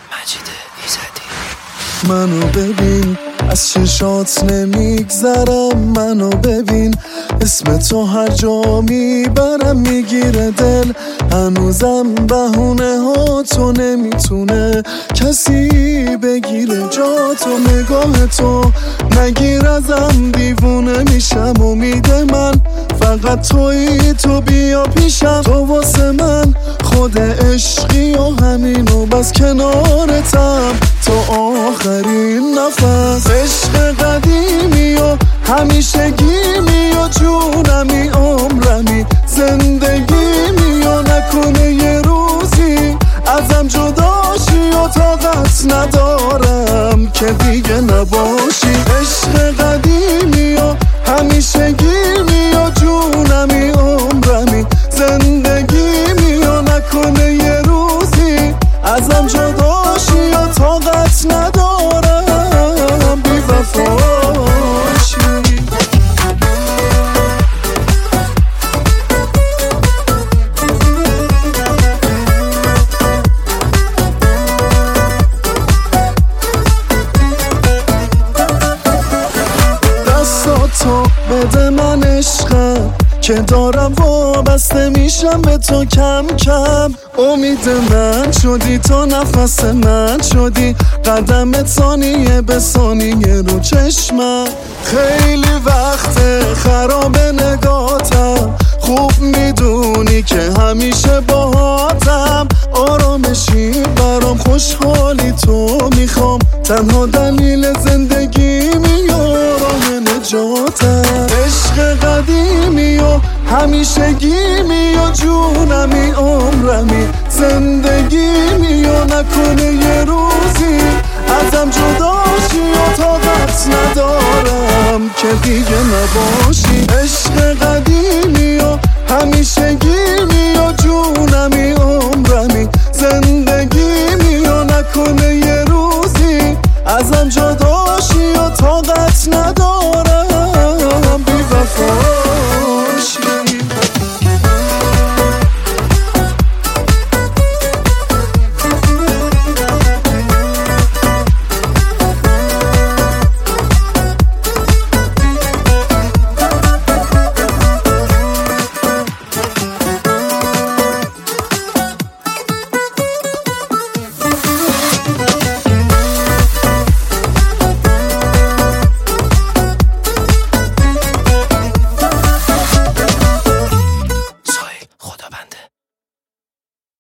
مجید ایزدی. منو ببین از چشات نمیگذرم، منو ببین اسم تو هر جا میبرم میگیره دل، هنوزم بهونه ها تو نمیتونه کسی بگیره جا تو، نگاه تو نگیر ازم دیوونه میشم، امید من فقط تویی، تو بیا پیشم، تو واسه من خود عشقی و همینو بس کنارتم تو آخرین نفس، عشق قدیمی و همیشگیمی و جونمی عمرمی زندگیمی و نکنه یه روزی ازم جداشی و طاقت ندارم که دیگه نباشی، عشق قدیمی و همیشگیمی و جونمی عمرمی زندگیمی و نکنه یه روزی ازم جداشی و طاقت ندارم بی وفاشی. دستاتو بده من عشقم که دارم وابسته میشم به تو کم کم، امید من شدی تو نفس من شدی، قدم ثانیه به ثانیه رو چشمم، خیلی وقت خراب نگاتم، خوب میدونی که همیشه باهاتم، آرامشی برام خوشحالی تو میخوام، تنها دلیل زندگیمی و راه نجاتم، عشق قدیمی و همیشگیمی و جونمی عمرمی زندگیمی و نکنه یه روزی ازم جداشی و طاقت ندارم که دیگه نباشی، عشق قدیمی و همیشگی